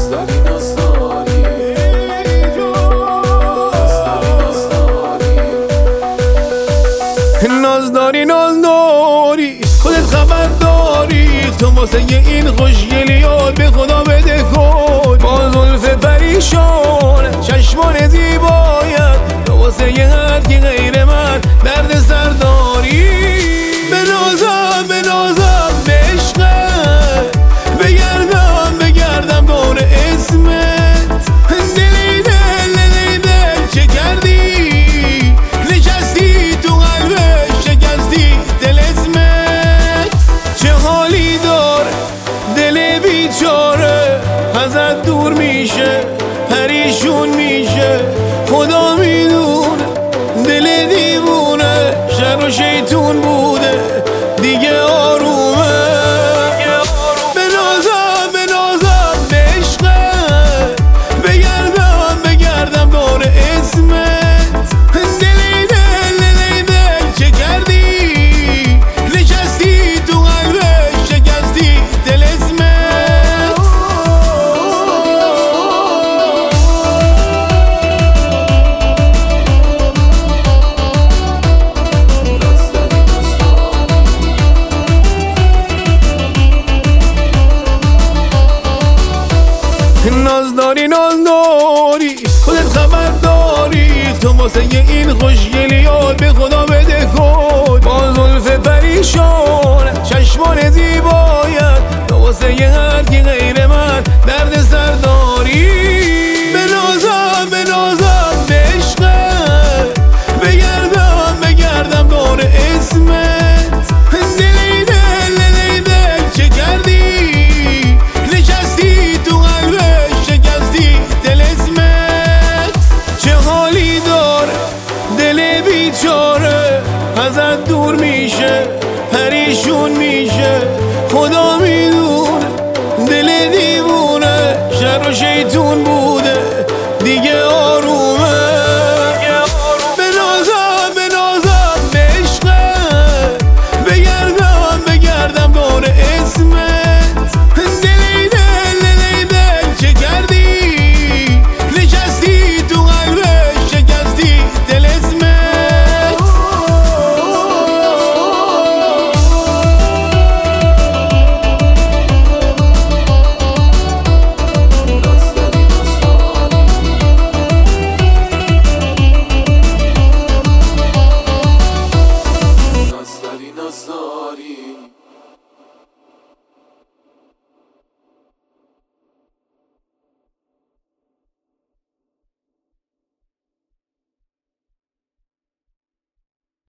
نازداری نازداری خودت خبر داری تو واسه این خوشگلیات به خدا بده کن با زلف پریشان چشمان زیبایت تو واسه هر کی غیر من درد سر داری بنازم به عشقت بگردم دور اسمت دل چه کردی نشستی تو قلبش شکستی دل اسمت چه حالی داره دل بیچاره ازت دور میشه پریشون میشه خدا میدونه دل دیوونه شر و شیطون بوده دیگه آرومه بنازم به عشقت بگردم دور اسمت دل چه کردی نشستی تو قلبش شکستی دل اسمت نازداری خودت خبر داری تو واسه این خوشگلیات به خدا بده کن با زلف پریشان چشمان زیبایت تو واسه هر کی غیر من درد سر داری بنازم به عشقت بگردم دور اسمت دل چه کردی نشستی تو قلبش شکستی دل اسمت چه حالی داره دل بیچاره ازت دور میشه پریشون میشه خدا میدونه دل دیوونه شر و شیطون بوده